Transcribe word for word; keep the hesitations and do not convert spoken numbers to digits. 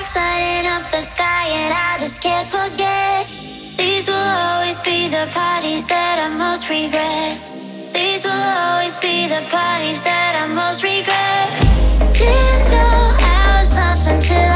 sparks lighting up the sky, and I just can't forget. These will always be the parties that I most regret. These will always be the parties that I most regret. Didn't know I was lost until